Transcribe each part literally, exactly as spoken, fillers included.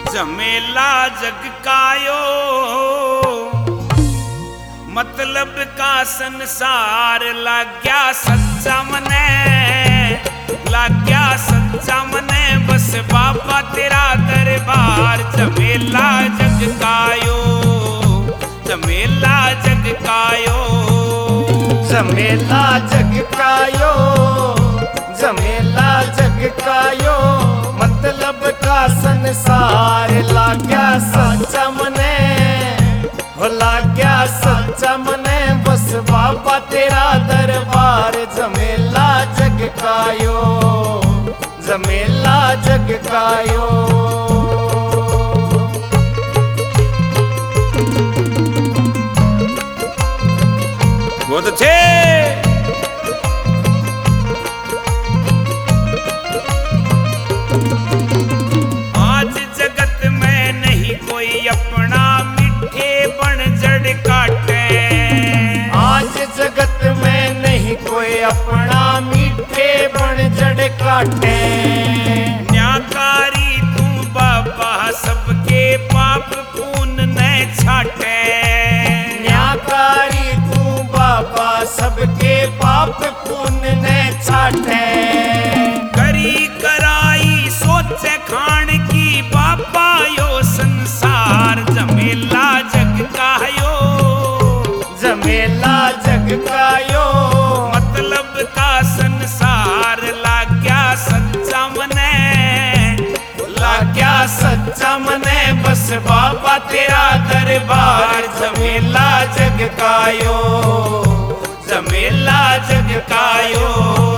झमेला जग कायो मतलब का संसार लाग्या सच्चा मने लाग्या सच्चा मने बस बाबा तेरा दरबार झमेला जग कायो झमेला जग कायो झमेला जग कायो झमेला जग कायो मतलब का संसार लाग्या सच्चा मने हो लाग्या सच्चा मने बस बाबा तेरा दरबार झमेला जग कायो झमेला जग कायो बहुत अच्छे। आज जगत में नहीं कोई अपना मिठे बन जड़ काटे आज जगत में नहीं कोई अपना मीठे बन जड़ काटे न्याकारी तू बाबा सबके पाप पुण्य न छाटे न्याकारी तू बाबा सबके पाप पुण्य ने छाटे करी कराई सोचे खान की बाबा यो संसार झमेला जग कायो झमेला जग कायो मतलब का संसार लाग्या सच्चा मने लाग्या सच्चा मने बस बाबा तेरा दरबार झमेला जग कायो झमेला जग कायो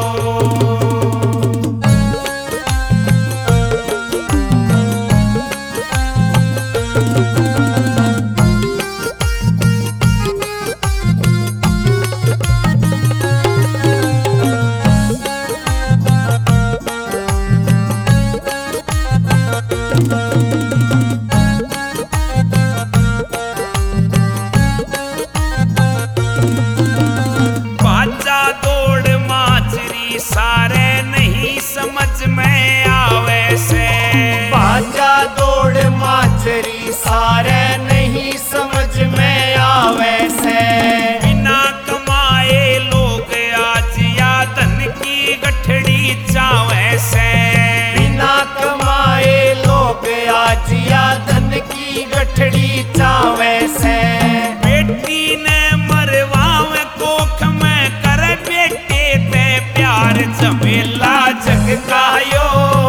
सारे नहीं समझ में आवे से बाजा दौड़ माचरी सारे नहीं समझ में आवे से बिना कमाए लोग आज या धन की गठड़ी चावे से बिना कमाए लोग आज या धन की गठड़ी चावे से बेटी ने मरवावे कोख में कर बेटे ते प्यार झमेला जग कायो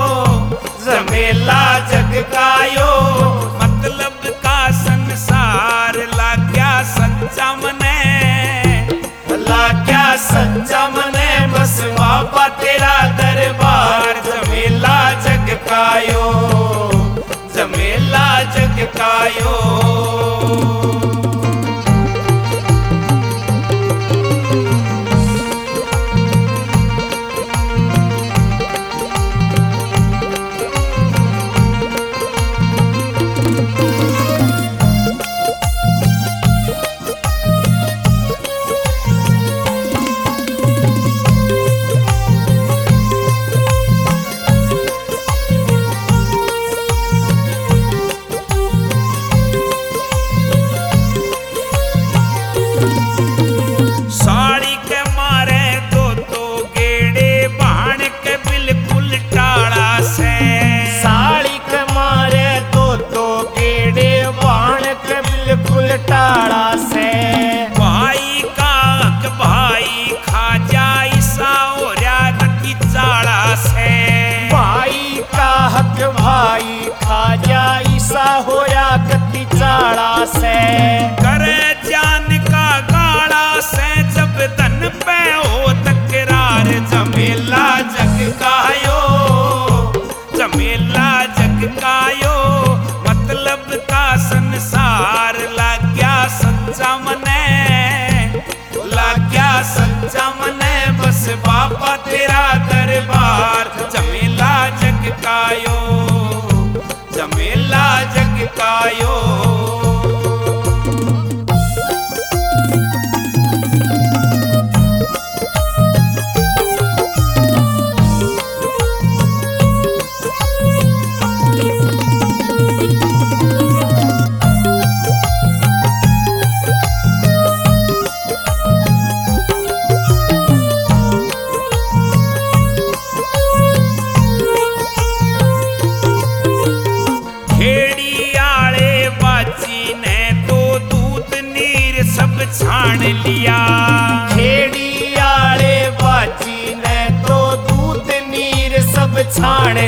झमेला जग कायो मतलब का संसार लाग्या सच्चा मने लाग्या सच्चा मने बस बाबा तेरा दरबार झमेला जग कायो झमेला जग कायो साड़ी के मारे दो तो गेड़े बाण के बिल्कुल टाड़ा से साड़ी के मारे दो तो गेड़े बाण के बिल्कुल टाड़ा से भाई का हक भाई खा जाई सा हो की चाड़ा से भाई का हक भाई खा जाई सा होया कति चाड़ा से करे जान का गाड़ा से जब धन पे हो तकरार झमेला जग कायो झमेला जग कायो मतलब का संसार लाग्या सच्चा मने लाग्या सच्चा मने बस बाबा तेरा दरबार झमेला जग कायो झमेला जग कायो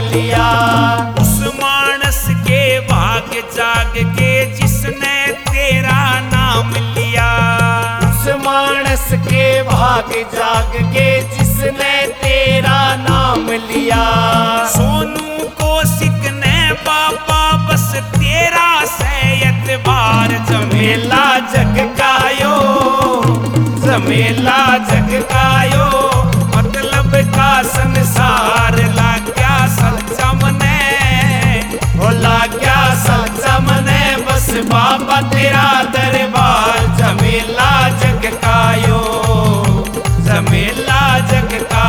लिया। उस मानस के भाग जाग के जिसने तेरा नाम लिया। उस मानस के भाग जाग के जिसने तेरा नाम लिया। सोनू कौशिक ने बाबा बस तेरा सैयद बार झमेला जग कायो, झमेला जग कायो, मतलब का संसार लाग्या सच्चा मने, हो लाग्या सच्चा मने, बस बाबा तेरा दरबार। झमेला जग कायो, झमेला जग का